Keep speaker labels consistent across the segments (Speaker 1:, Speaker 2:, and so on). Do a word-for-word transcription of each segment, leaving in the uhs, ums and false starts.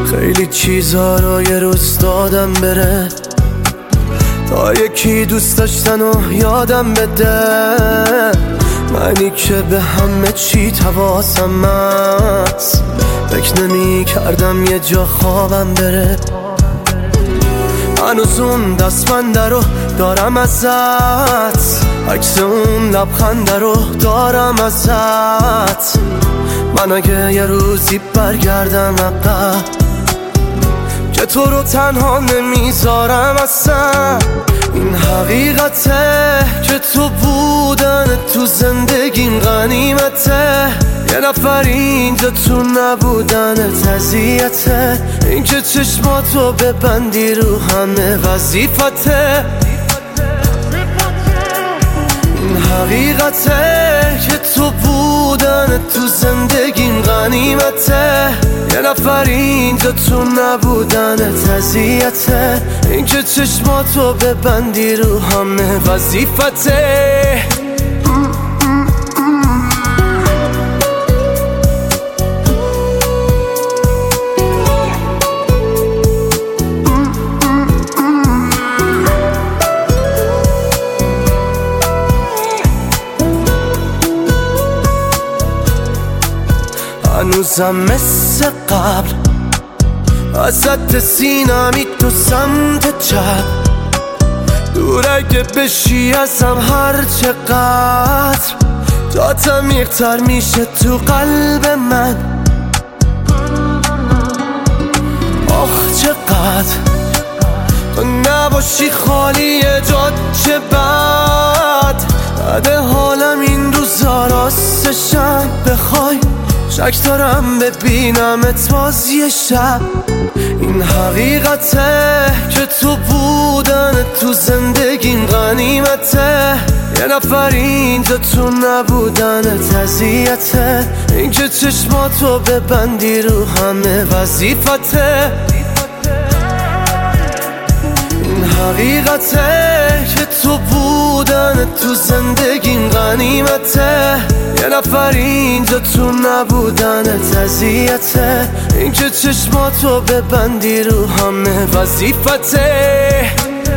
Speaker 1: خیلی چیزا رو یه روز دادم بره تا یکی دوست داشتن و یادم بده. منی که به همه چی حواسم هست، فکر نمی کردم یه جا خوابم بره. هنوز اون دستبنده رو دارم ازت، عکس اون لبخنده رو دارم ازت. من اگه یه روزی برگردم عقب که تو رو تنها نمیذارم اصلا. این حقیقته که تو بودن تو زندگیم غنیمته. یه نفر اینجا تو نبودنت اذیته. این که چشماتو ببندی رو همه وظیفته. این حقیقته که تو بودن تو زندگیم غنیمته. یه نفر اینجا تو نبودنت اذیته. این که چشماتو ببندی رو همه وظیفته. هنوزم مثل قبل وسط سینمی تو سمت چپ. دور اگه بشی ازم هر چقدر جات عمیق‌تر میشه تو قلب من. آخ چقدر تو نباشی خالی جات چه بد. بده حالم این روزا راستشم بخوای شک دارم ببینمت باز یه شب. این حقیقته که تو بودن تو زندگیم غنیمته. یه نفر اینجا تو نبودنت اذیته. این که چشماتو ببندی رو همه وظیفته. این حقیقته که تو بودن تو زندگیم غنیمته. یه نفر اینجا تو نبودنت اذیته. این که چشماتو ببندی رو همه وظیفته.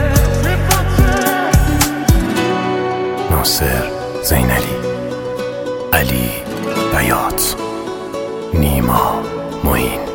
Speaker 2: ناصر زینلی، علی بیات، نیما معین.